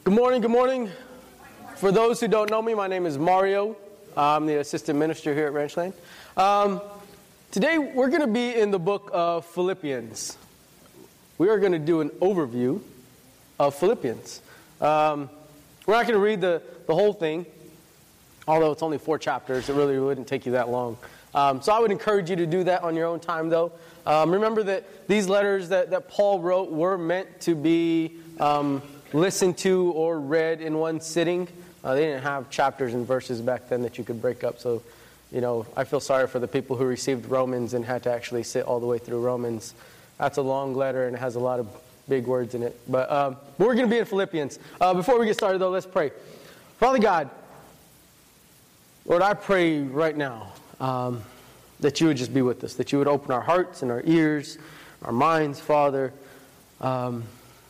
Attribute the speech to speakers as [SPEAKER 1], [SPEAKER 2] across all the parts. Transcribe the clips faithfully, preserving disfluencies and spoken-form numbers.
[SPEAKER 1] Good morning, good morning. For those who don't know me, my name is Mario. I'm the assistant minister here at Ranchland. Um, today we're going to be in the book of Philippians. We are going to do an overview of Philippians. Um, we're not going to read the, the whole thing, although it's only four chapters. It really wouldn't take you that long. Um, so I would encourage you to do that on your own time, though. Um, remember that these letters that, that Paul wrote were meant to be um, listened to or read in one sitting. Uh, they didn't have chapters and verses back then that you could break up. So, you know, I feel sorry for the people who received Romans and had to actually sit all the way through Romans. That's a long letter and it has a lot of big words in it. But um, we're going to be in Philippians. Uh, before we get started, though, let's pray. Father God, Lord, I pray right now um, that you would just be with us, that you would open our hearts and our ears, our minds, Father, um,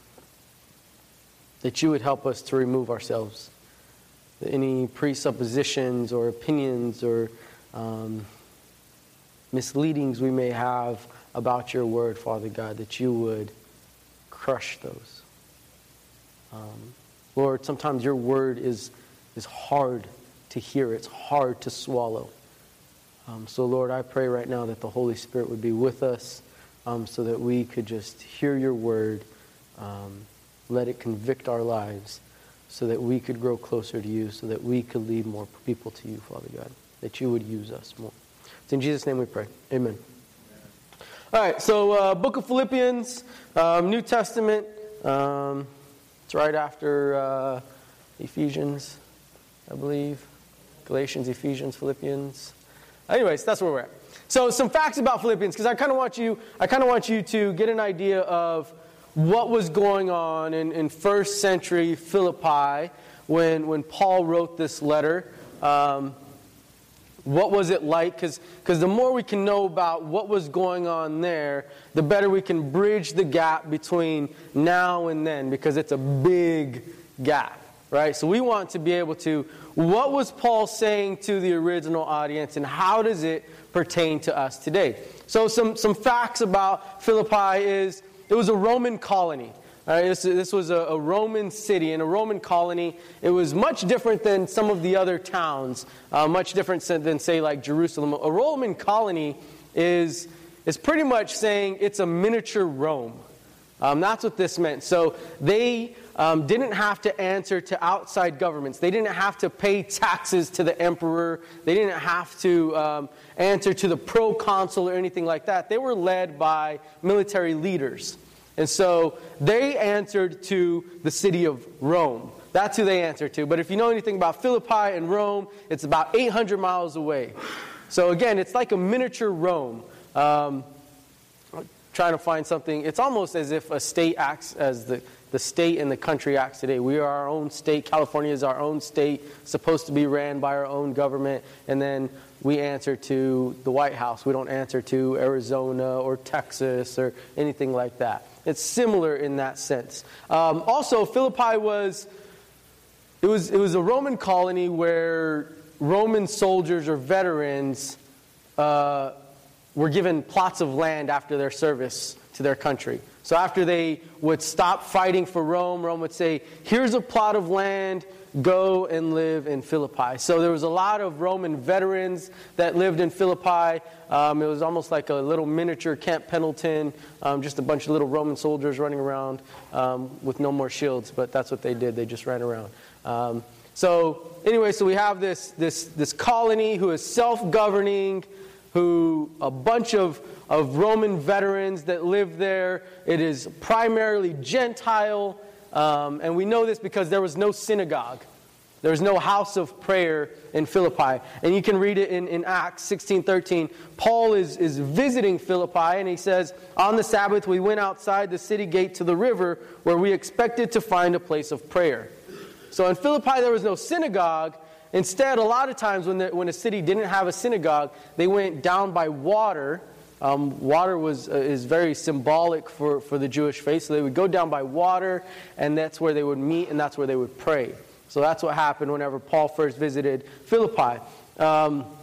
[SPEAKER 1] that you would help us to remove ourselves. Any presuppositions or opinions or um, misleadings we may have about your word, Father God, that you would crush those. Um, Lord, sometimes your word is, is hard to hear. It's hard to swallow. Um, so, Lord, I pray right now that the Holy Spirit would be with us um, so that we could just hear your word, um, let it convict our lives, so that we could grow closer to you, so that we could lead more people to you, Father God, that you would use us more. It's in Jesus' name we pray. Amen. All right, so uh, book of Philippians, um, New Testament. Um, it's right after uh, Ephesians, I believe. Galatians, Ephesians, Philippians. Anyways, that's where we're at. So some facts about Philippians, because I kind of want you, I kind of want you to get an idea of what was going on in, in first century Philippi when, when Paul wrote this letter. Um, what was it like? Because the more we can know about what was going on there, the better we can bridge the gap between now and then, because it's a big gap, right? So we want to be able to, what was Paul saying to the original audience, and how does it pertain to us today? So some, some facts about Philippi is, it was a Roman colony. All right, this, this was a, a Roman city. And a Roman colony, it was much different than some of the other towns. Uh, much different than, say, like Jerusalem. A Roman colony is, is pretty much saying it's a miniature Rome. Um, that's what this meant. So they um, didn't have to answer to outside governments. They didn't have to pay taxes to the emperor. They didn't have to um, answer to the proconsul or anything like that. They were led by military leaders. And so they answered to the city of Rome. That's who they answered to. But if you know anything about Philippi and Rome, it's about eight hundred miles away. So again, it's like a miniature Rome. Um, trying to find something. It's almost as if a state acts as the, the state and the country acts today. We are our own state. California is our own state, supposed to be ran by our own government. And then we answer to the White House. We don't answer to Arizona or Texas or anything like that. It's similar in that sense. Um, also, Philippi was, it was, it was a Roman colony where Roman soldiers or veterans uh, were given plots of land after their service to their country. So after they would stop fighting for Rome, Rome would say, here's a plot of land, go and live in Philippi. So there was a lot of Roman veterans that lived in Philippi. Um, it was almost like a little miniature Camp Pendleton, um, just a bunch of little Roman soldiers running around um, with no more shields, but that's what they did. They just ran around. Um, so anyway, so we have this, this, this colony who is self-governing, who a bunch of, of Roman veterans that live there. It is primarily Gentile, um, and we know this because there was no synagogue. There was no house of prayer in Philippi. And you can read it in, in Acts sixteen thirteen. Paul is, is visiting Philippi, and he says, on the Sabbath we went outside the city gate to the river, where we expected to find a place of prayer. So in Philippi there was no synagogue. Instead, a lot of times when, the, when a city didn't have a synagogue, they went down by water. Um, water was uh, is very symbolic for, for the Jewish faith. So they would go down by water, and that's where they would meet, and that's where they would pray. So that's what happened whenever Paul first visited Philippi. Um,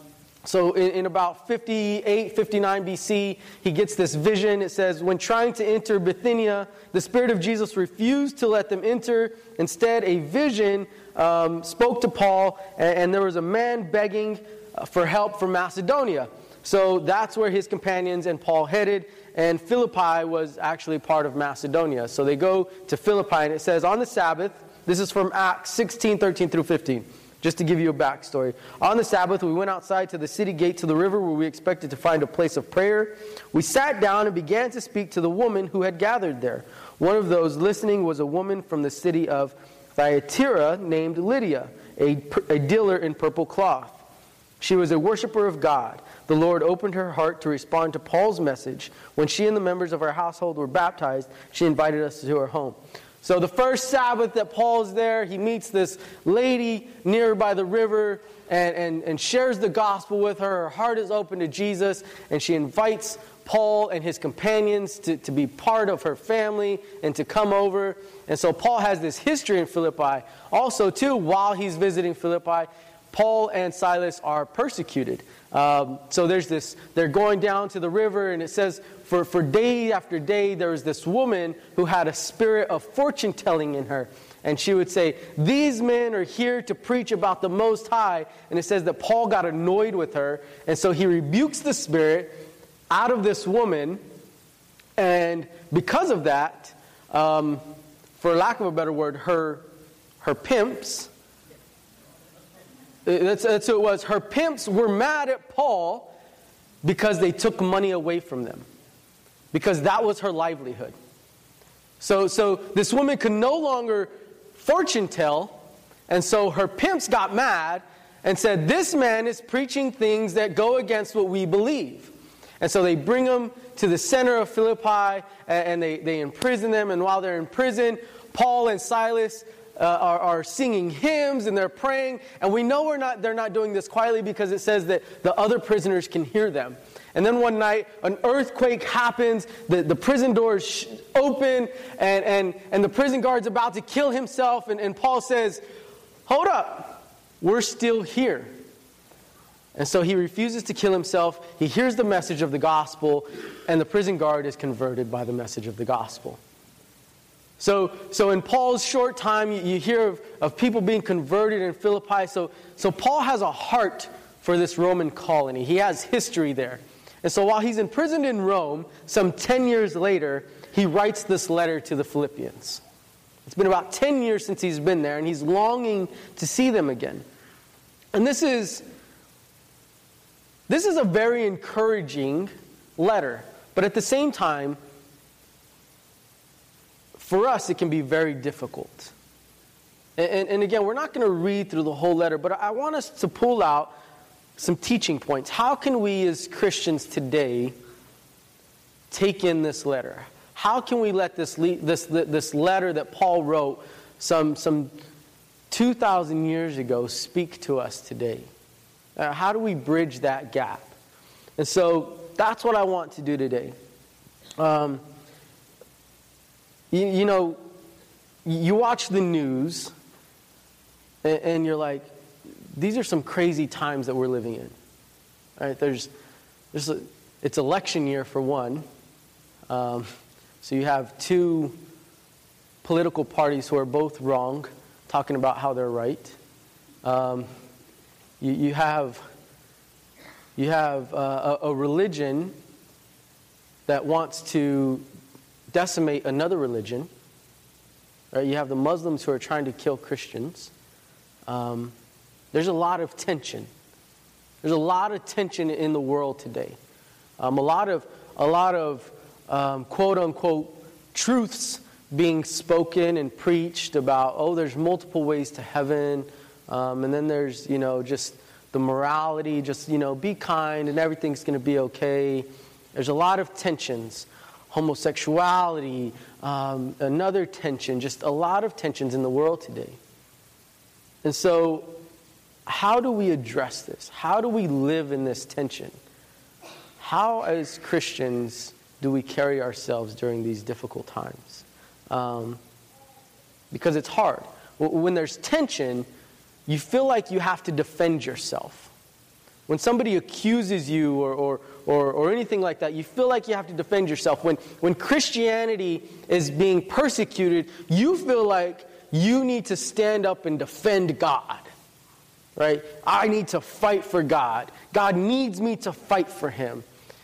[SPEAKER 1] So in, in about fifty-eight, fifty-nine B C, he gets this vision. It says, when trying to enter Bithynia, the Spirit of Jesus refused to let them enter. Instead, a vision um, spoke to Paul, and, and there was a man begging for help from Macedonia. So that's where his companions and Paul headed, and Philippi was actually part of Macedonia. So they go to Philippi, and it says, on the Sabbath, this is from Acts sixteen, thirteen through fifteen. Just to give you a backstory. On the Sabbath, we went outside to the city gate to the river where we expected to find a place of prayer. We sat down and began to speak to the woman who had gathered there. One of those listening was a woman from the city of Thyatira named Lydia, a, a dealer in purple cloth. She was a worshiper of God. The Lord opened her heart to respond to Paul's message. When she and the members of her household were baptized, she invited us to her home. So the first Sabbath that Paul's there, he meets this lady near by the river and, and, and shares the gospel with her. Her heart is open to Jesus, and she invites Paul and his companions to, to be part of her family and to come over. And so Paul has this history in Philippi. Also, too, while he's visiting Philippi, Paul and Silas are persecuted. Um, so there's this, they're going down to the river, and it says, for, for day after day, there was this woman who had a spirit of fortune telling in her. And she would say, these men are here to preach about the Most High. And it says that Paul got annoyed with her, and so he rebukes the spirit out of this woman. And because of that, um, for lack of a better word, her, her pimps, That's, that's who it was. Her pimps were mad at Paul because they took money away from them. Because that was her livelihood. So, so this woman could no longer fortune tell. And so her pimps got mad and said, this man is preaching things that go against what we believe. And so they bring him to the center of Philippi, and they, they imprison them. And while they're in prison, Paul and Silas Uh, are, are singing hymns, and they're praying, and we know we're not they're not doing this quietly because it says that the other prisoners can hear them. And then one night an earthquake happens, the, the prison doors sh- open, and, and, and the prison guard's about to kill himself, and, and Paul says, hold up, we're still here. And so he refuses to kill himself. He hears the message of the gospel, and the prison guard is converted by the message of the gospel. So, so in Paul's short time, you, you hear of, of people being converted in Philippi. So, so Paul has a heart for this Roman colony. He has history there. And so while he's imprisoned in Rome, some ten years later, he writes this letter to the Philippians. It's been about ten years since he's been there, and he's longing to see them again. And this is, this is a very encouraging letter. But at the same time, for us, it can be very difficult. And, and, and again, we're not going to read through the whole letter, but I want us to pull out some teaching points. How can we as Christians today take in this letter? How can we let this le- this this letter that Paul wrote some some two thousand years ago speak to us today? Uh, how do we bridge that gap? And so that's what I want to do today. Um, You, you know, you watch the news, and, and you're like, these are some crazy times that we're living in. Right? There's, there's a, it's election year for one. Um, so you have two political parties who are both wrong, talking about how they're right. Um, you, you have, you have uh, a, a religion that wants to decimate another religion. Right? You have the Muslims who are trying to kill Christians. Um, there's a lot of tension. There's a lot of tension in the world today. Um, a lot of a lot of um, quote unquote truths being spoken and preached about. Oh, there's multiple ways to heaven, um, and then there's you know just the morality. Just you know be kind and everything's going to be okay. There's a lot of tensions. Homosexuality, um, another tension, just a lot of tensions in the world today. And so, how do we address this? How do we live in this tension? How, as Christians, do we carry ourselves during these difficult times? Um, because it's hard. When there's tension, you feel like you have to defend yourself. When somebody accuses you or, or, or, or anything like that, you feel like you have to defend yourself. When, when Christianity is being persecuted, you feel like you need to stand up and defend God. Right? I need to fight for God. God needs me to fight for Him.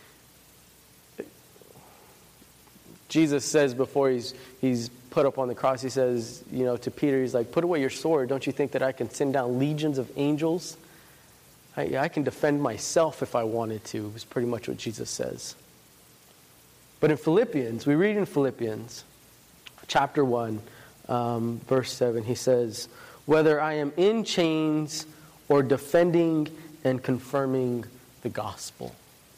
[SPEAKER 1] Jesus says before he's he's put up on the cross, he says, you know, to Peter, he's like, put away your sword. Don't you think that I can send down legions of angels? I, I can defend myself if I wanted to, is pretty much what Jesus says. But in Philippians, we read in Philippians chapter one, um, verse seven, he says, whether I am in chains or defending and confirming the gospel.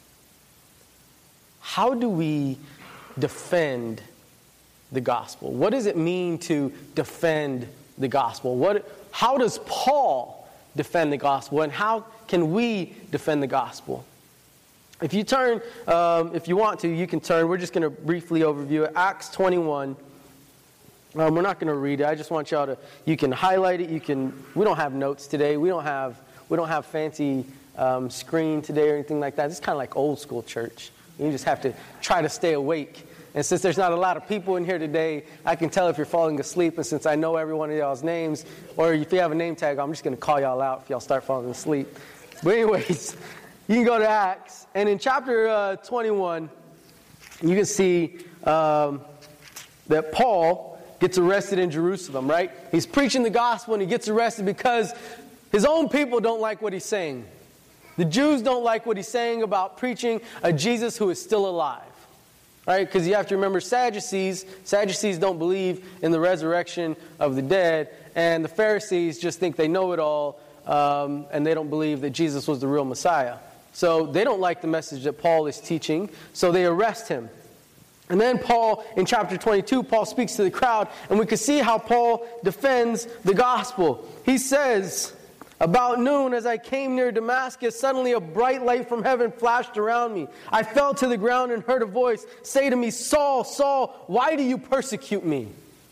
[SPEAKER 1] How do we defend the gospel? What does it mean to defend the gospel? What, how does Paul defend the gospel? And how can we defend the gospel? If you turn, um, if you want to, you can turn. We're just going to briefly overview it. Acts twenty-one. Um, we're not going to read it. I just want y'all to, you can highlight it. You can, we don't have notes today. We don't have, we don't have fancy um, screen today or anything like that. It's kind of like old school church. You just have to try to stay awake. And since there's not a lot of people in here today, I can tell if you're falling asleep. And since I know every one of y'all's names, or if you have a name tag, I'm just going to call y'all out if y'all start falling asleep. But anyways, you can go to Acts. And in chapter uh, twenty-one, you can see um, that Paul gets arrested in Jerusalem, right? He's preaching the gospel and he gets arrested because his own people don't like what he's saying. The Jews don't like what he's saying about preaching a Jesus who is still alive. Right? Because you have to remember Sadducees. Sadducees don't believe in the resurrection of the dead. And the Pharisees just think they know it all. Um, and they don't believe that Jesus was the real Messiah. So they don't like the message that Paul is teaching. So they arrest him. And then Paul, in chapter twenty-two, Paul speaks to the crowd. And we can see how Paul defends the gospel. He says, about noon, as I came near Damascus, suddenly a bright light from heaven flashed around me. I fell to the ground and heard a voice say to me, Saul, Saul, why do you persecute me?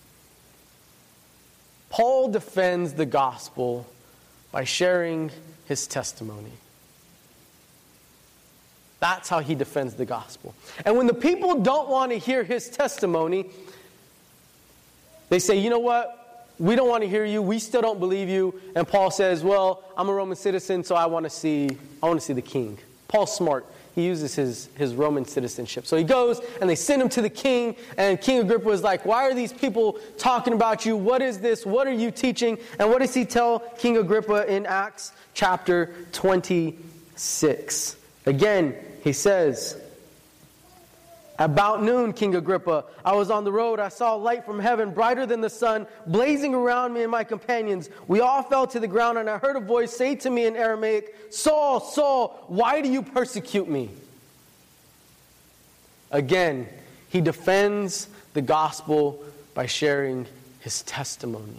[SPEAKER 1] Paul defends the gospel by sharing his testimony. That's how he defends the gospel. And when the people don't want to hear his testimony, they say, you know what? We don't want to hear you. We still don't believe you. And Paul says, well, I'm a Roman citizen, so I want to see I want to see the king. Paul's smart. He uses his, his Roman citizenship. So he goes and they send him to the king. And King Agrippa is like, why are these people talking about you? What is this? What are you teaching? And what does he tell King Agrippa in Acts chapter twenty-six? Again, he says, about noon, King Agrippa, I was on the road. I saw a light from heaven, brighter than the sun, blazing around me and my companions. We all fell to the ground, and I heard a voice say to me in Aramaic, Saul, Saul, why do you persecute me? Again, he defends the gospel by sharing his testimony.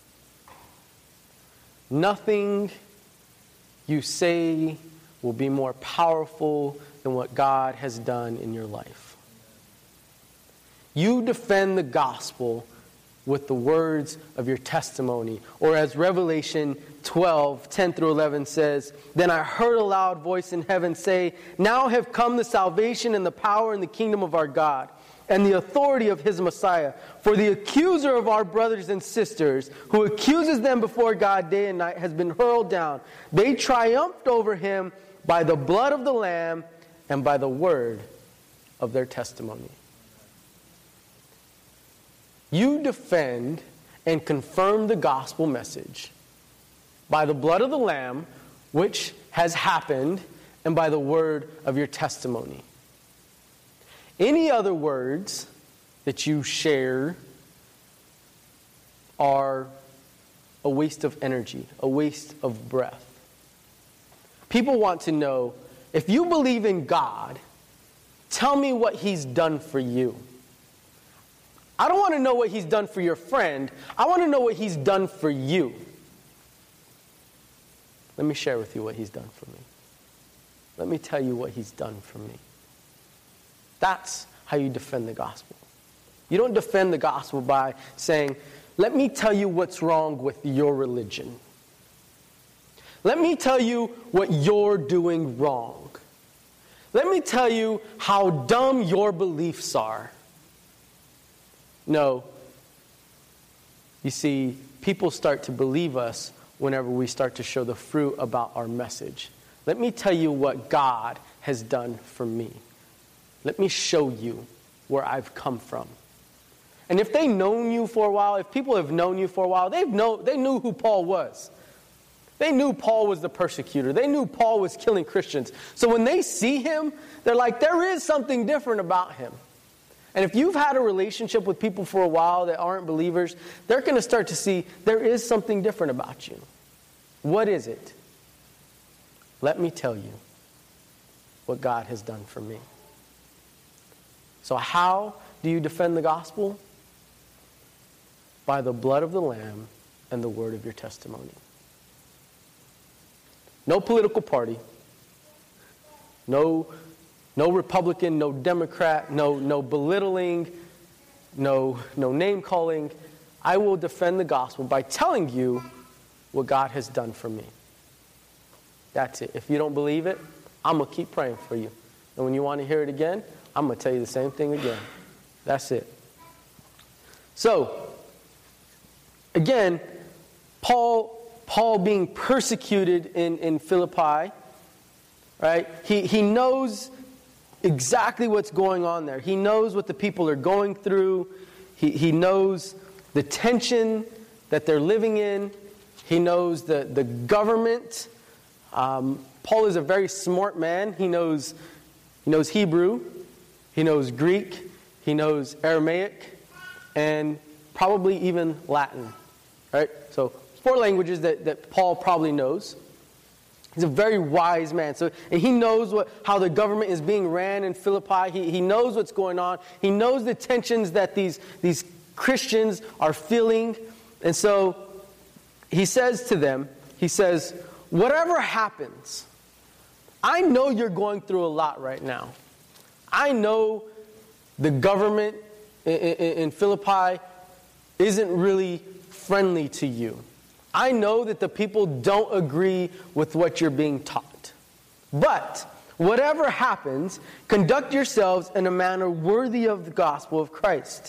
[SPEAKER 1] Nothing you say will be more powerful than what God has done in your life. You defend the gospel with the words of your testimony. Or as Revelation twelve, ten through eleven says, then I heard a loud voice in heaven say, now have come the salvation and the power and the kingdom of our God, and the authority of his Messiah. For the accuser of our brothers and sisters, who accuses them before God day and night, has been hurled down. They triumphed over him by the blood of the Lamb and by the word of their testimony. You defend and confirm the gospel message by the blood of the Lamb, which has happened, and by the word of your testimony. Any other words that you share are a waste of energy, a waste of breath. People want to know, if you believe in God, tell me what he's done for you. I don't want to know what he's done for your friend. I want to know what he's done for you. Let me share with you what he's done for me. Let me tell you what he's done for me. That's how you defend the gospel. You don't defend the gospel by saying, let me tell you what's wrong with your religion. Let me tell you what you're doing wrong. Let me tell you how dumb your beliefs are. No. You see, people start to believe us whenever we start to show the fruit about our message. Let me tell you what God has done for me. Let me show you where I've come from. And if they've known you for a while, if people have known you for a while, they've know, they knew who Paul was. They knew Paul was the persecutor. They knew Paul was killing Christians. So when they see him, they're like, there is something different about him. And if you've had a relationship with people for a while that aren't believers, they're going to start to see there is something different about you. What is it? Let me tell you what God has done for me. So how do you defend the gospel? By the blood of the Lamb and the word of your testimony. No political party. No, no Republican, no Democrat, no, no belittling, no, no name calling. I will defend the gospel by telling you what God has done for me. That's it. If you don't believe it, I'm going to keep praying for you. And when you want to hear it again, I'm going to tell you the same thing again. That's it. So, again, Paul Paul being persecuted in, in Philippi, right? He, he knows exactly what's going on there. He knows what the people are going through. He, he knows the tension that they're living in. He knows the, the government. Um, Paul is a very smart man. He knows, he knows Hebrew. He knows Greek. He knows Aramaic. And probably even Latin, right? So four languages that, that Paul probably knows. He's a very wise man. So, and he knows what, how the government is being ran in Philippi. He, he knows what's going on. He knows the tensions that these, these Christians are feeling. And so he says to them, he says, whatever happens, I know you're going through a lot right now. I know the government in, in, in Philippi isn't really friendly to you. I know that the people don't agree with what you're being taught. But whatever happens, conduct yourselves in a manner worthy of the gospel of Christ.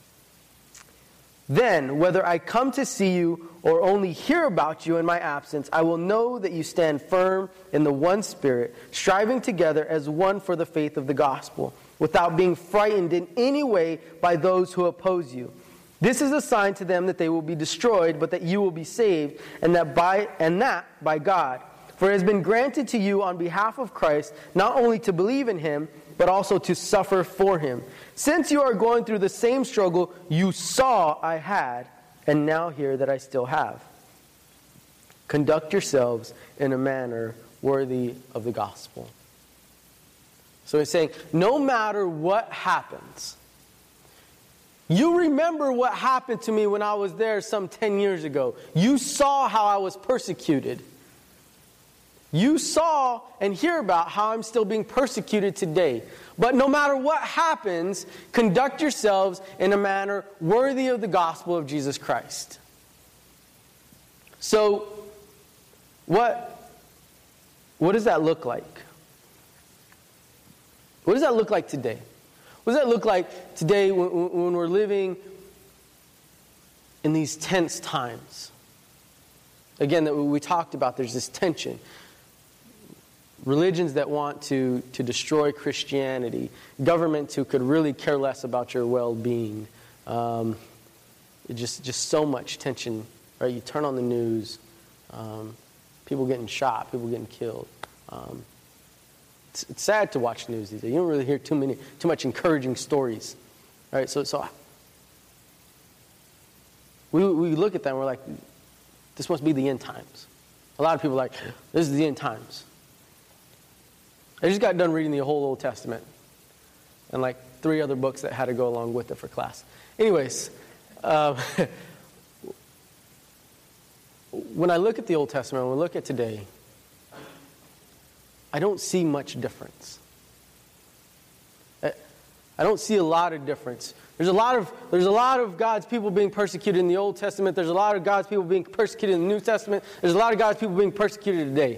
[SPEAKER 1] Then, whether I come to see you or only hear about you in my absence, I will know that you stand firm in the one Spirit, striving together as one for the faith of the gospel, without being frightened in any way by those who oppose you. This is a sign to them that they will be destroyed, but that you will be saved, and that by and that by God. For it has been granted to you on behalf of Christ, not only to believe in him, but also to suffer for him. Since you are going through the same struggle you saw I had, and now hear that I still have. Conduct yourselves in a manner worthy of the gospel. So he's saying, no matter what happens, you remember what happened to me when I was there some ten years ago. You saw how I was persecuted. You saw and hear about how I'm still being persecuted today. But no matter what happens, conduct yourselves in a manner worthy of the gospel of Jesus Christ. So, what, what does that look like? What does that look like today? What does that look like today when, when we're living in these tense times? Again, that we talked about, there's this tension. Religions that want to, to destroy Christianity. Governments who could really care less about your well-being. Um, just, just so much tension. Right? You turn on the news, um, people getting shot, people getting killed. Um, it's, it's sad to watch news these days. You don't really hear too many, too much encouraging stories. Right? So, so we we look at that and we're like, this must be the end times. A lot of people are like, this is the end times. I just got done reading the whole Old Testament and like three other books that had to go along with it for class. Anyways, uh, when I look at the Old Testament, when I look at today, I don't see much difference. I don't see a lot of difference. There's a lot of there's a lot of God's people being persecuted in the Old Testament. There's a lot of God's people being persecuted in the New Testament. There's a lot of God's people being persecuted today.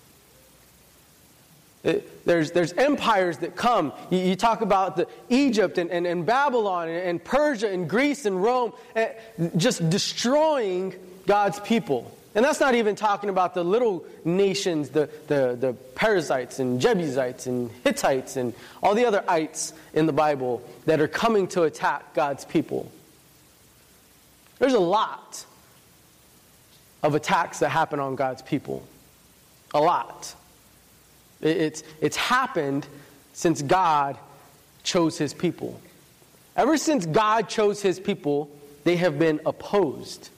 [SPEAKER 1] It, there's there's empires that come. You, you talk about the Egypt and, and, and Babylon and, and Persia and Greece and Rome, and just destroying God's people. And that's not even talking about the little nations, the, the, the Perizzites and Jebusites and Hittites and all the other ites in the Bible that are coming to attack God's people. There's a lot of attacks that happen on God's people. A lot. It, it's, it's happened since God chose His people. Ever since God chose His people, they have been opposed.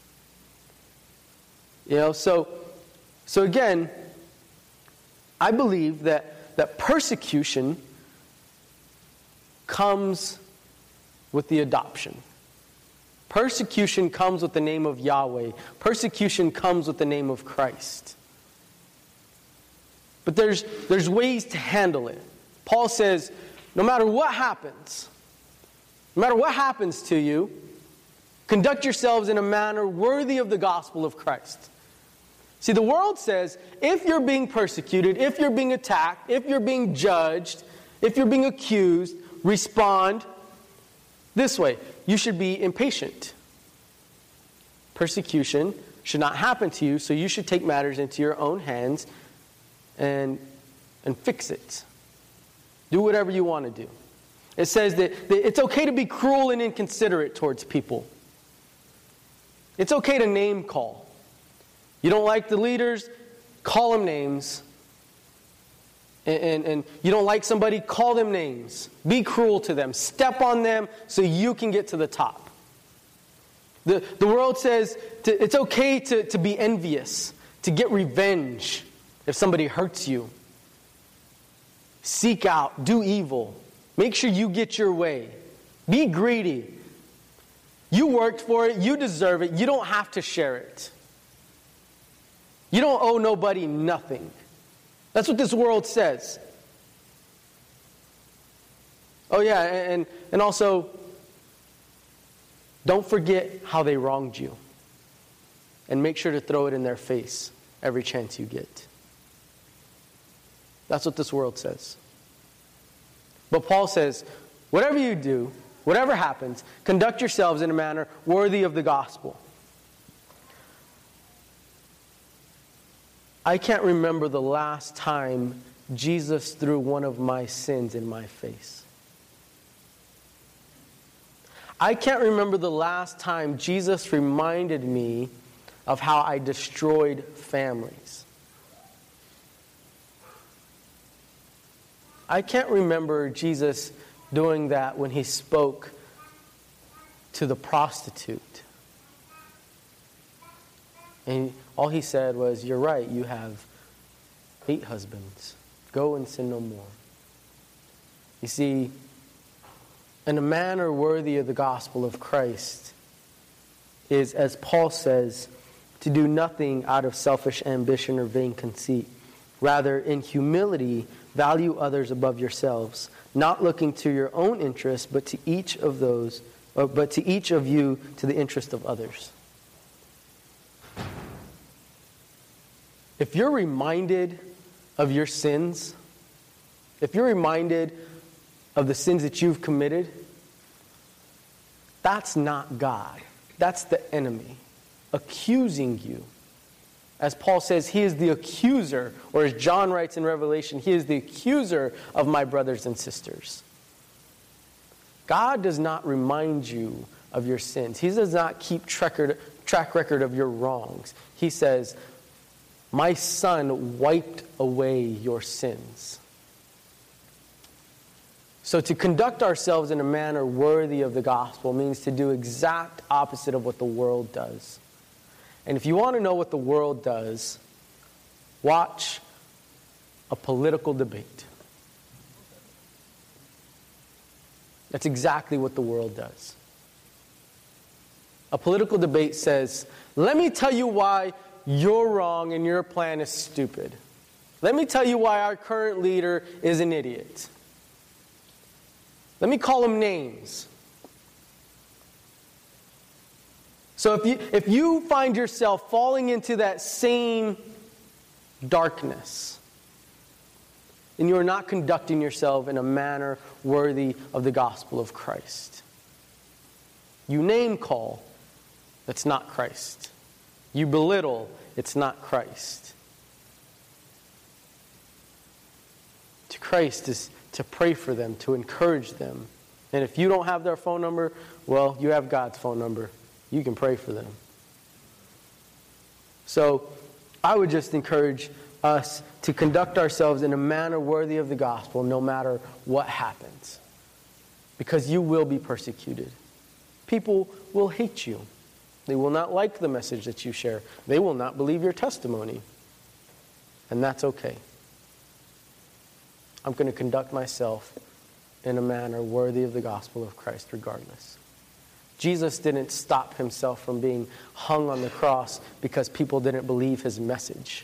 [SPEAKER 1] You know, so, so again, I believe that, that persecution comes with the adoption. Persecution comes with the name of Yahweh. Persecution comes with the name of Christ. But there's, there's ways to handle it. Paul says, no matter what happens, no matter what happens to you, conduct yourselves in a manner worthy of the gospel of Christ. See, the world says, if you're being persecuted, if you're being attacked, if you're being judged, if you're being accused, respond this way. You should be impatient. Persecution should not happen to you, so you should take matters into your own hands and, and fix it. Do whatever you want to do. It says that, that it's okay to be cruel and inconsiderate towards people. It's okay to name call. You don't like the leaders, call them names. And, and, and you don't like somebody, call them names. Be cruel to them. Step on them so you can get to the top. The, the world says to, it's okay to, to be envious, to get revenge if somebody hurts you. Seek out, do evil. Make sure you get your way. Be greedy. You worked for it, you deserve it, you don't have to share it. You don't owe nobody nothing. That's what this world says. Oh yeah, and, and also, don't forget how they wronged you. And make sure to throw it in their face every chance you get. That's what this world says. But Paul says, whatever you do, whatever happens, conduct yourselves in a manner worthy of the gospel. I can't remember the last time Jesus threw one of my sins in my face. I can't remember the last time Jesus reminded me of how I destroyed families. I can't remember Jesus doing that when He spoke to the prostitute. And all He said was, you're right, you have eight husbands. Go and sin no more. You see, in a manner worthy of the gospel of Christ is, as Paul says, to do nothing out of selfish ambition or vain conceit. Rather, in humility, value others above yourselves, not looking to your own interest, but to each of those, or, but to each of you to the interest of others. If you're reminded of your sins, if you're reminded of the sins that you've committed, that's not God. That's the enemy accusing you. As Paul says, he is the accuser, or as John writes in Revelation, he is the accuser of my brothers and sisters. God does not remind you of your sins. He does not keep track record of your wrongs. He says, my Son wiped away your sins. So to conduct ourselves in a manner worthy of the gospel means to do exact opposite of what the world does. And if you want to know what the world does, watch a political debate. That's exactly what the world does. A political debate says, let me tell you why you're wrong and your plan is stupid. Let me tell you why our current leader is an idiot. Let me call them names. So if you, if you find yourself falling into that same darkness, and you are not conducting yourself in a manner worthy of the gospel of Christ. You name call, that's not Christ. You belittle, it's not Christ. To Christ is to pray for them, to encourage them. And if you don't have their phone number, well, you have God's phone number. You can pray for them. So, I would just encourage us to conduct ourselves in a manner worthy of the gospel no matter what happens. Because you will be persecuted. People will hate you. They will not like the message that you share. They will not believe your testimony. And that's okay. I'm going to conduct myself in a manner worthy of the gospel of Christ regardless. Jesus didn't stop himself from being hung on the cross because people didn't believe his message.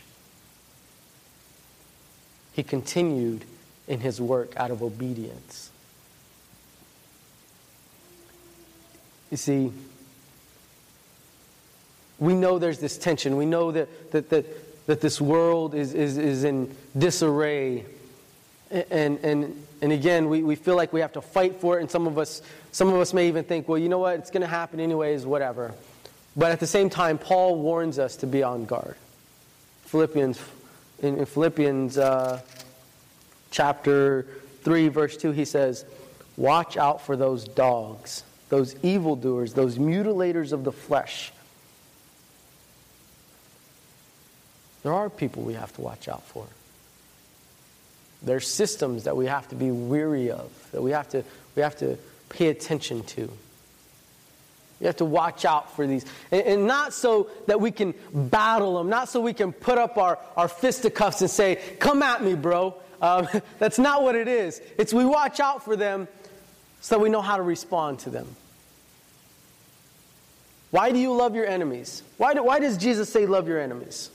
[SPEAKER 1] He continued in his work out of obedience. You see, we know there's this tension. We know that that that, that this world is, is, is in disarray. And and and again, we, we feel like we have to fight for it, and some of us some of us may even think, well, you know what, it's going to happen anyways, whatever. But at the same time, Paul warns us to be on guard. Philippians in, in Philippians uh, chapter three, verse two, he says, "Watch out for those dogs, those evildoers, those mutilators of the flesh." There are people we have to watch out for. There's systems that we have to be weary of, that we have to we have to pay attention to. We have to watch out for these. And, and not so that we can battle them, not so we can put up our, our fisticuffs and say, "Come at me, bro." Um, that's not what it is. It's we watch out for them so that we know how to respond to them. Why do you love your enemies? Why, do, why does Jesus say love your enemies?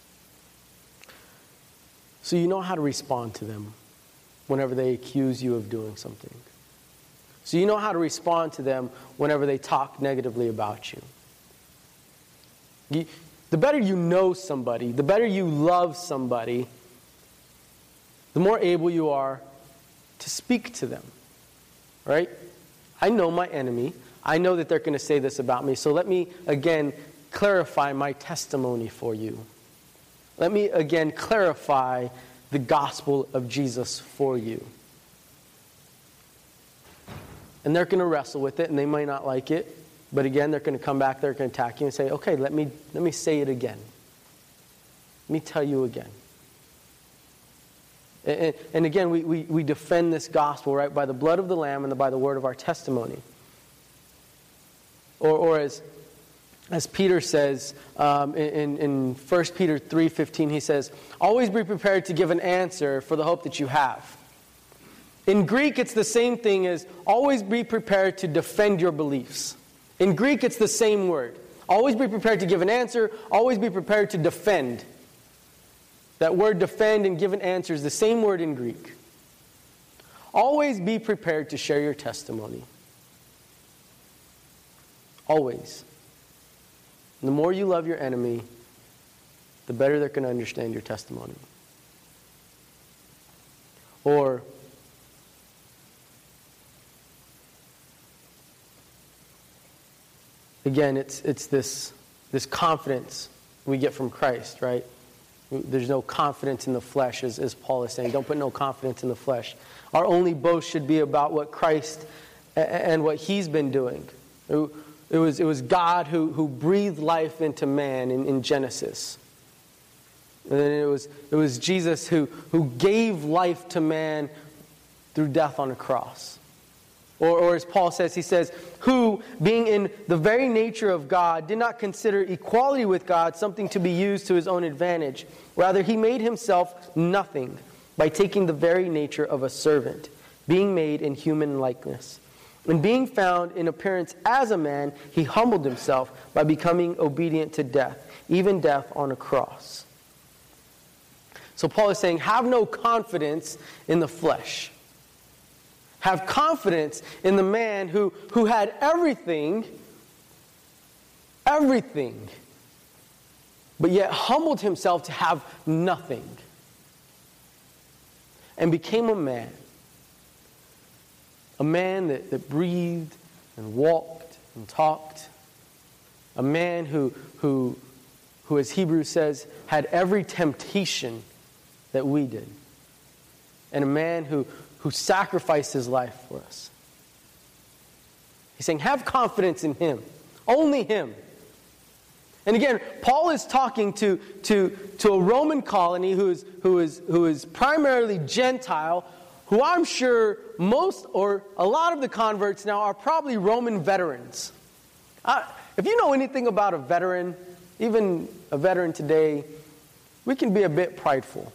[SPEAKER 1] So you know how to respond to them whenever they accuse you of doing something. So you know how to respond to them whenever they talk negatively about you. you. The better you know somebody, the better you love somebody, the more able you are to speak to them. Right? I know my enemy. I know that they're going to say this about me. So let me, again, clarify my testimony for you. Let me again clarify the gospel of Jesus for you. And they're going to wrestle with it, and they might not like it. But again, they're going to come back, they're going to attack you and say, okay, let me let me say it again. Let me tell you again. And, and again, we, we, we defend this gospel, right, by the blood of the Lamb and by the word of our testimony. Or, or as... As Peter says um, in, in First Peter three fifteen, he says, "Always be prepared to give an answer for the hope that you have." In Greek, it's the same thing as always be prepared to defend your beliefs. In Greek, it's the same word. Always be prepared to give an answer. Always be prepared to defend. That word defend and give an answer is the same word in Greek. Always be prepared to share your testimony. Always. The more you love your enemy, the better they're going to understand your testimony. Or, again, it's it's this this confidence we get from Christ, right? There's no confidence in the flesh, as, as Paul is saying. Don't put no confidence in the flesh. Our only boast should be about what Christ and what He's been doing. It was, it was God who, who breathed life into man in, in Genesis. And then it was, it was Jesus who, who gave life to man through death on a cross. Or, or as Paul says, he says, who, being in the very nature of God, did not consider equality with God something to be used to his own advantage. Rather, he made himself nothing by taking the very nature of a servant, being made in human likeness. And being found in appearance as a man, he humbled himself by becoming obedient to death, even death on a cross. So Paul is saying, have no confidence in the flesh. Have confidence in the man who, who had everything, everything, but yet humbled himself to have nothing and became a man. A man that, that breathed and walked and talked. A man who, who, who, as Hebrews says, had every temptation that we did. And a man who, who sacrificed his life for us. He's saying, have confidence in him. Only him. And again, Paul is talking to, to, to a Roman colony who is, who is, who is primarily Gentile, who I'm sure most or a lot of the converts now are probably Roman veterans. Uh, if you know anything about a veteran, even a veteran today, we can be a bit prideful.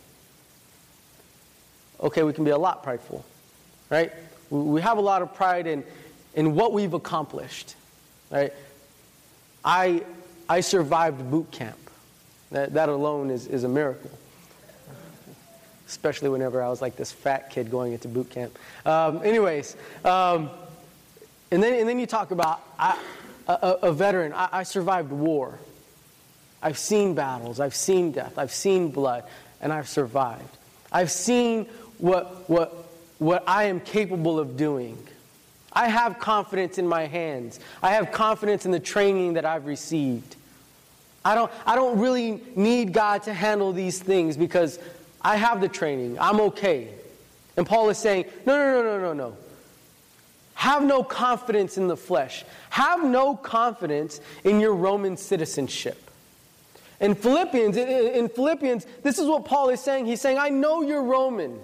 [SPEAKER 1] Okay, we can be a lot prideful, right? We, we have a lot of pride in, in what we've accomplished, right? I, I survived boot camp. That, that alone is, is a miracle. Especially whenever I was like this fat kid going into boot camp. Um, anyways, um, and then and then you talk about I, a, a veteran. I, I survived war. I've seen battles. I've seen death. I've seen blood, and I've survived. I've seen what what what I am capable of doing. I have confidence in my hands. I have confidence in the training that I've received. I don't I don't really need God to handle these things because I have the training. I'm okay. And Paul is saying, no, no, no, no, no, no. Have no confidence in the flesh. Have no confidence in your Roman citizenship. In Philippians, in Philippians, this is what Paul is saying. He's saying, I know you're Roman.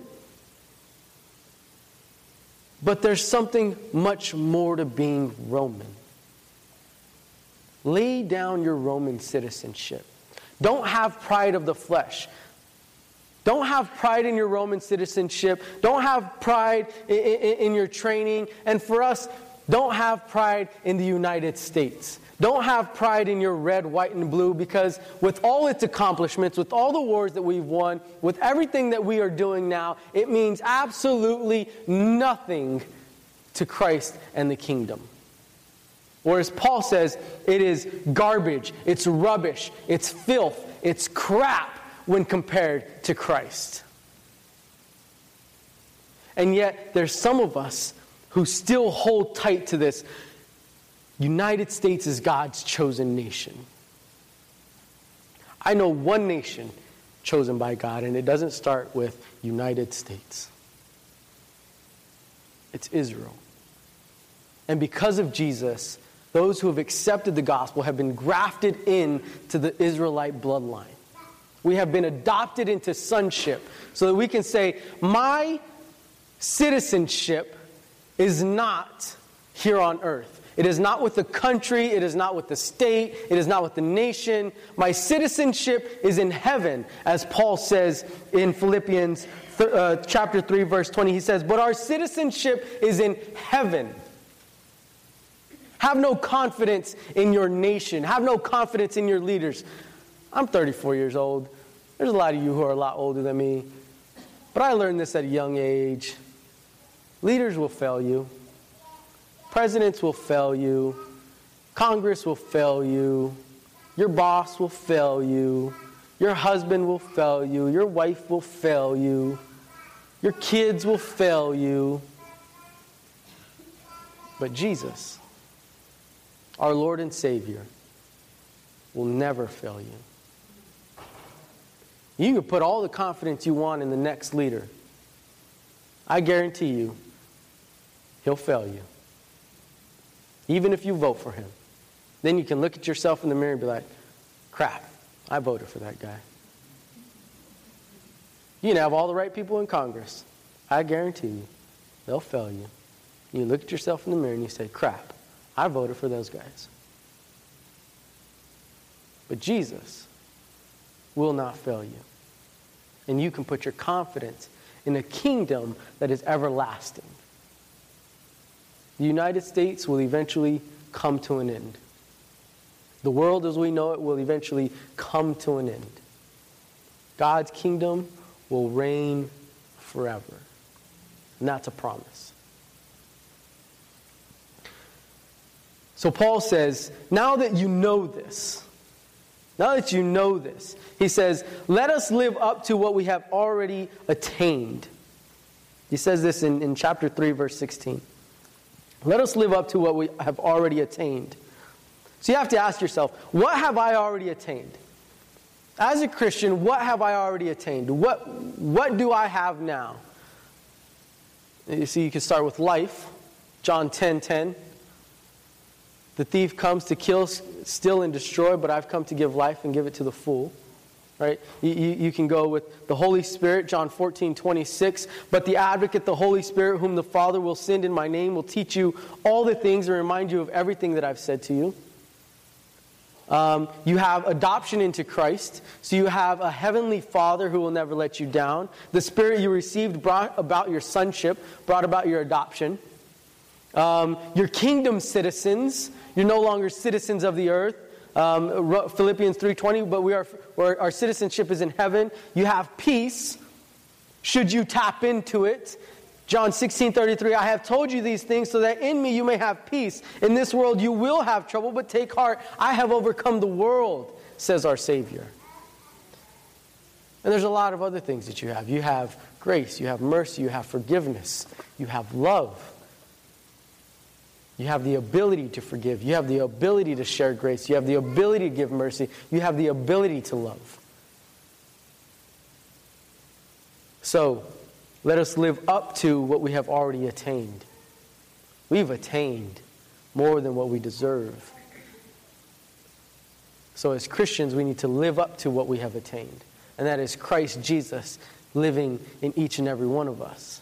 [SPEAKER 1] But there's something much more to being Roman. Lay down your Roman citizenship. Don't have pride of the flesh. Don't have pride in your Roman citizenship. Don't have pride in, in, in your training. And for us, don't have pride in the United States. Don't have pride in your red, white, and blue, because with all its accomplishments, with all the wars that we've won, with everything that we are doing now, it means absolutely nothing to Christ and the kingdom. Or as Paul says, it is garbage, it's rubbish, it's filth, it's crap when compared to Christ. And yet, there's some of us who still hold tight to this. United States is God's chosen nation. I know one nation chosen by God, and it doesn't start with United States. It's Israel. And because of Jesus, those who have accepted the gospel have been grafted into the Israelite bloodline. We have been adopted into sonship so that we can say, my citizenship is not here on earth. It is not with the country. It is not with the state. It is not with the nation. My citizenship is in heaven, as Paul says in Philippians th- uh, chapter three, verse twenty. He says, but our citizenship is in heaven. Have no confidence in your nation. Have no confidence in your leaders. I'm thirty-four years old. There's a lot of you who are a lot older than me. But I learned this at a young age. Leaders will fail you. Presidents will fail you. Congress will fail you. Your boss will fail you. Your husband will fail you. Your wife will fail you. Your kids will fail you. But Jesus, our Lord and Savior, will never fail you. You can put all the confidence you want in the next leader. I guarantee you, he'll fail you. Even if you vote for him. Then you can look at yourself in the mirror and be like, crap, I voted for that guy. You can have all the right people in Congress. I guarantee you, they'll fail you. You look at yourself in the mirror and you say, crap, I voted for those guys. But Jesus will not fail you. And you can put your confidence in a kingdom that is everlasting. The United States will eventually come to an end. The world as we know it will eventually come to an end. God's kingdom will reign forever. And that's a promise. So Paul says, now that you know this, now that you know this, he says, let us live up to what we have already attained. He says this in, in chapter three, verse sixteen. Let us live up to what we have already attained. So you have to ask yourself, what have I already attained? As a Christian, what have I already attained? What, what do I have now? You see, you can start with life. John ten ten. The thief comes to kill, steal, and destroy, but I've come to give life and give it to the full. Right? You, you, you can go with the Holy Spirit, John fourteen twenty-six. But the Advocate, the Holy Spirit, whom the Father will send in my name, will teach you all the things and remind you of everything that I've said to you. Um, you have adoption into Christ. So you have a heavenly Father who will never let you down. The Spirit you received brought about your sonship, brought about your adoption. Um, you're kingdom citizens. You're no longer citizens of the earth. Um, Philippians three twenty, but we are, our citizenship is in heaven. You have peace, should you tap into it. John sixteen thirty-three, I have told you these things so that in me you may have peace. In this world you will have trouble, but take heart. I have overcome the world, says our Savior. And there's a lot of other things that you have. You have grace, you have mercy, you have forgiveness, you have love. You have the ability to forgive. You have the ability to share grace. You have the ability to give mercy. You have the ability to love. So, let us live up to what we have already attained. We've attained more than what we deserve. So as Christians, we need to live up to what we have attained. And that is Christ Jesus living in each and every one of us.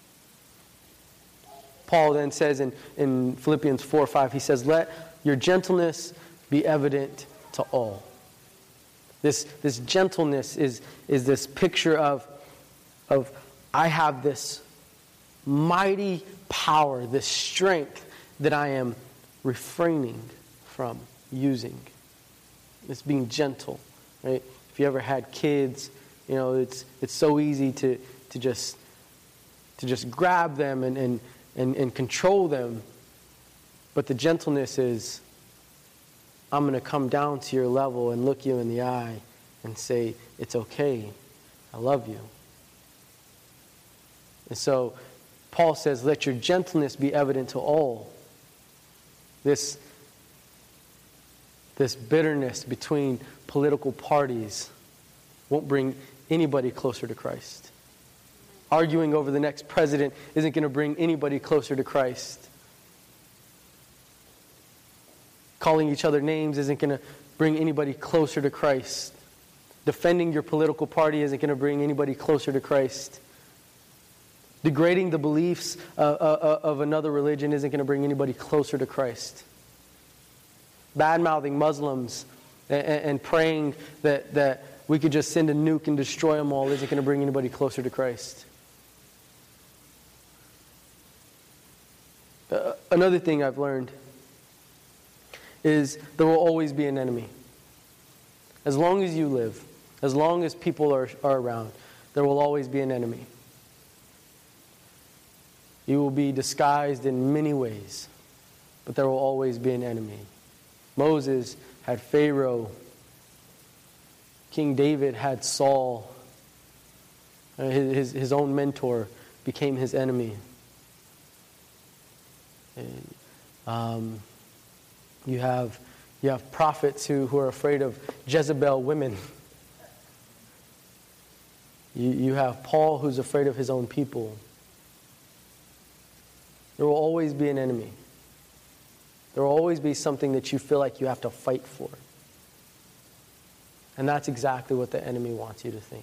[SPEAKER 1] Paul then says in, in Philippians four five, he says, let your gentleness be evident to all. This, this gentleness is, is this picture of, of I have this mighty power, this strength that I am refraining from using. It's being gentle, right? If you ever had kids, you know, it's it's so easy to to just to just grab them and and, and, and control them. But the gentleness is, I'm going to come down to your level and look you in the eye and say, it's okay, I love you. And so Paul says, let your gentleness be evident to all. This, this bitterness between political parties won't bring anybody closer to Christ. Arguing over the next president isn't going to bring anybody closer to Christ. Calling each other names isn't going to bring anybody closer to Christ. Defending your political party isn't going to bring anybody closer to Christ. Degrading the beliefs uh, uh, of another religion isn't going to bring anybody closer to Christ. Bad-mouthing Muslims and, and praying that, that we could just send a nuke and destroy them all isn't going to bring anybody closer to Christ. Uh, another thing I've learned is there will always be an enemy. As long as you live, as long as people are, are around, there will always be an enemy. You will be disguised in many ways, but there will always be an enemy. Moses had Pharaoh. King David had Saul. His, his, his own mentor became his enemy. And, um, you have you have prophets who, who are afraid of Jezebel women. You, you have Paul who's afraid of his own people. There will always be an enemy. There will always be something that you feel like you have to fight for. And that's exactly what the enemy wants you to think.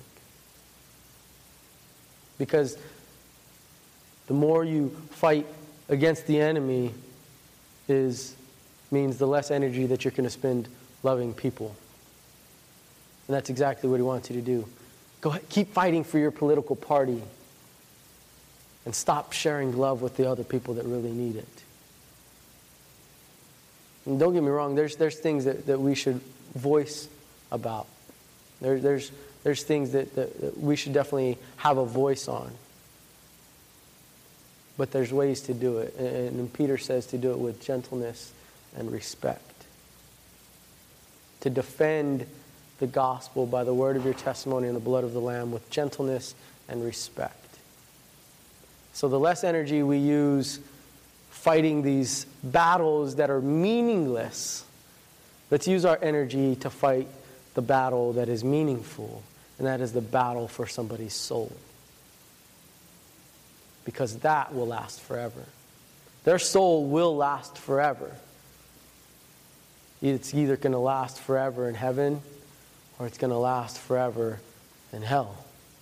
[SPEAKER 1] Because the more you fight against the enemy is means the less energy that you're going to spend loving people. And that's exactly what he wants you to do. Go ahead, keep fighting for your political party. And stop sharing love with the other people that really need it. And don't get me wrong, there's there's things that, that we should voice about. There, there's there's things that, that, that we should definitely have a voice on. But there's ways to do it. And, and Peter says to do it with gentleness and respect. To defend the gospel by the word of your testimony and the blood of the Lamb with gentleness and respect. So the less energy we use fighting these battles that are meaningless, let's use our energy to fight the battle that is meaningful, and that is the battle for somebody's soul. Because that will last forever. Their soul will last forever. It's either going to last forever in heaven, or it's going to last forever in hell.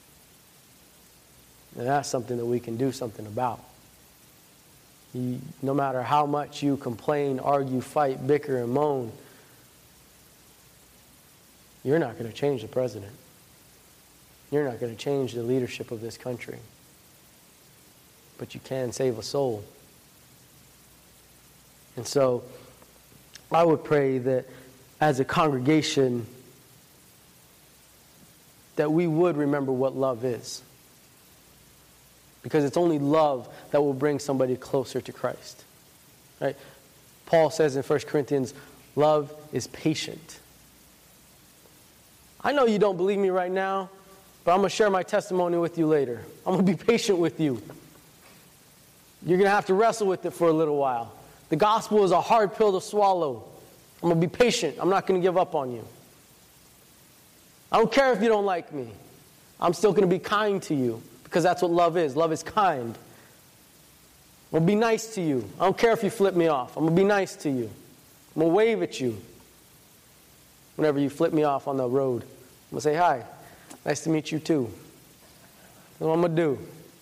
[SPEAKER 1] And that's something that we can do something about. You, no matter how much you complain, argue, fight, bicker, and moan, you're not going to change the president. You're not going to change the leadership of this country. But you can save a soul. And so, I would pray that as a congregation, that we would remember what love is. Because it's only love that will bring somebody closer to Christ. Right? Paul says in First Corinthians, love is patient. I know you don't believe me right now, but I'm going to share my testimony with you later. I'm going to be patient with you. You're going to have to wrestle with it for a little while. The gospel is a hard pill to swallow. I'm going to be patient. I'm not going to give up on you. I don't care if you don't like me. I'm still going to be kind to you, because that's what love is. Love is kind. I'm going to be nice to you. I don't care if you flip me off. I'm going to be nice to you. I'm going to wave at you whenever you flip me off on the road. I'm going to say, hi, nice to meet you too. That's what I'm going to do.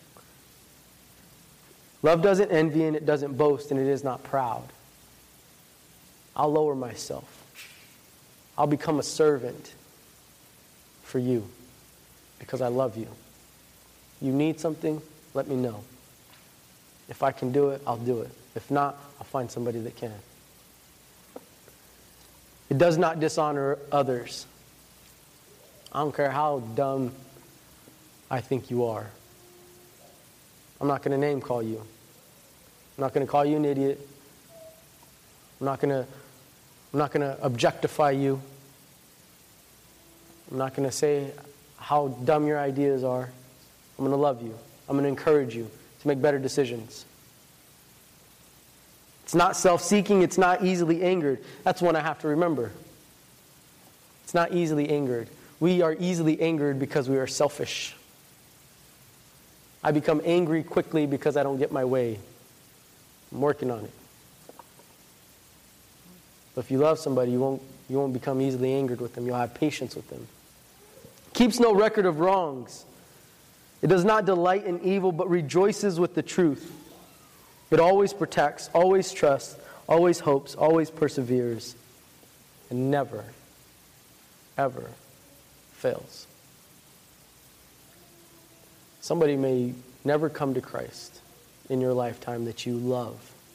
[SPEAKER 1] Love doesn't envy, and it doesn't boast, and it is not proud. I'll lower myself. I'll become a servant for you because I love you. You need something, let me know. If I can do it, I'll do it. If not, I'll find somebody that can. It does not dishonor others. I don't care how dumb I think you are. I'm not going to name call you. I'm not going to call you an idiot. I'm not going to I'm not going to objectify you. I'm not going to say how dumb your ideas are. I'm going to love you. I'm going to encourage you to make better decisions. It's not self-seeking. It's not easily angered. That's one I have to remember. It's not easily angered. We are easily angered because we are selfish. I become angry quickly because I don't get my way. I'm working on it. But if you love somebody, you won't, you won't become easily angered with them. You'll have patience with them. Keeps no record of wrongs. It does not delight in evil, but rejoices with the truth. It always protects, always trusts, always hopes, always perseveres, and never, ever fails. Somebody may never come to Christ in your lifetime that you love.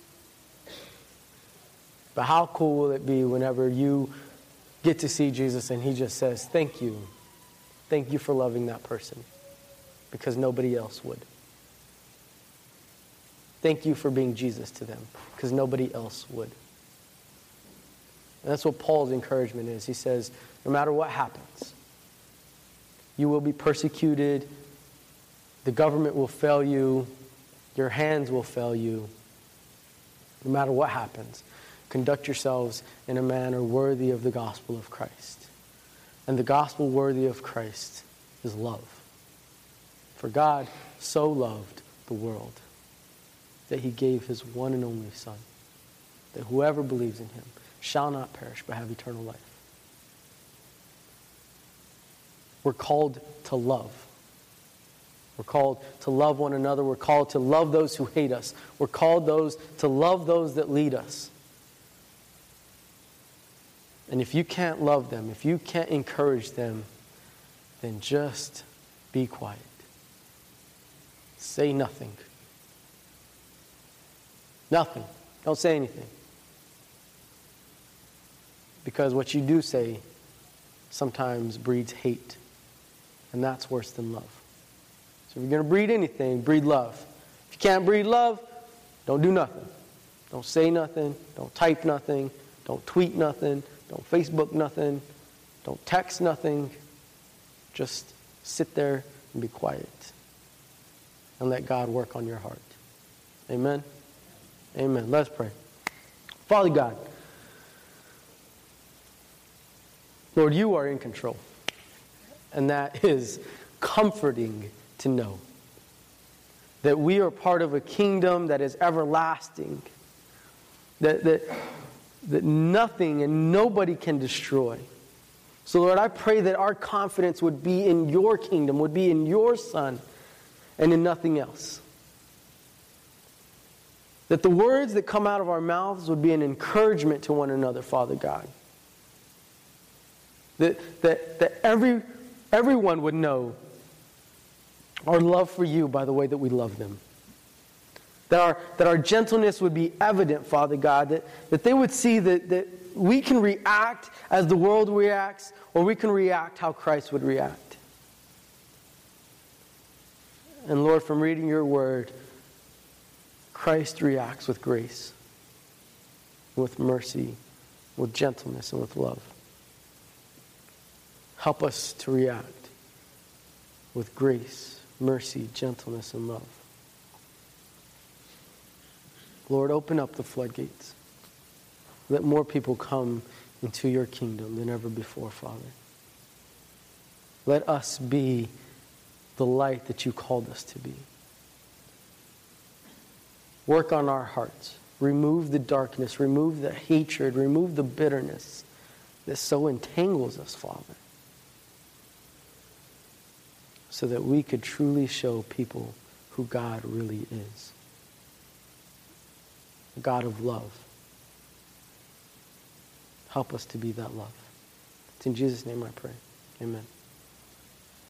[SPEAKER 1] But how cool will it be whenever you get to see Jesus and he just says, thank you. Thank you for loving that person. Because nobody else would. Thank you for being Jesus to them. Because nobody else would. And that's what Paul's encouragement is. He says, no matter what happens, you will be persecuted. The government will fail you. Your hands will fail you. No matter what happens, conduct yourselves in a manner worthy of the gospel of Christ. And the gospel worthy of Christ is love. For God so loved the world that he gave his one and only Son, that whoever believes in him shall not perish but have eternal life. We're called to love. We're called to love one another. We're called to love those who hate us. We're called those to love those that lead us. And if you can't love them, if you can't encourage them, then just be quiet. Say nothing. Nothing. Don't say anything. Because what you do say sometimes breeds hate. And that's worse than love. So if you're going to breed anything, breed love. If you can't breed love, don't do nothing. Don't say nothing. Don't type nothing. Don't tweet nothing. Don't Facebook nothing. Don't text nothing. Just sit there and be quiet. And let God work on your heart. Amen? Amen. Let's pray. Father God, Lord, you are in control. And that is comforting to know. That we are part of a kingdom that is everlasting. That, that, that nothing and nobody can destroy. So Lord, I pray that our confidence would be in your kingdom, would be in your Son, and in nothing else. That the words that come out of our mouths would be an encouragement to one another, Father God. That, that, that every, everyone would know our love for you by the way that we love them. That our, that our gentleness would be evident, Father God. That, that they would see that, that we can react as the world reacts, or we can react how Christ would react. And Lord, from reading your word, Christ reacts with grace, with mercy, with gentleness, and with love. Help us to react with grace, mercy, gentleness, and love. Lord, open up the floodgates. Let more people come into your kingdom than ever before, Father. Let us be the light that you called us to be. Work on our hearts. Remove the darkness. Remove the hatred. Remove the bitterness that so entangles us, Father. So that we could truly show people who God really is. A God of love. Help us to be that love. It's in Jesus' name I pray. Amen.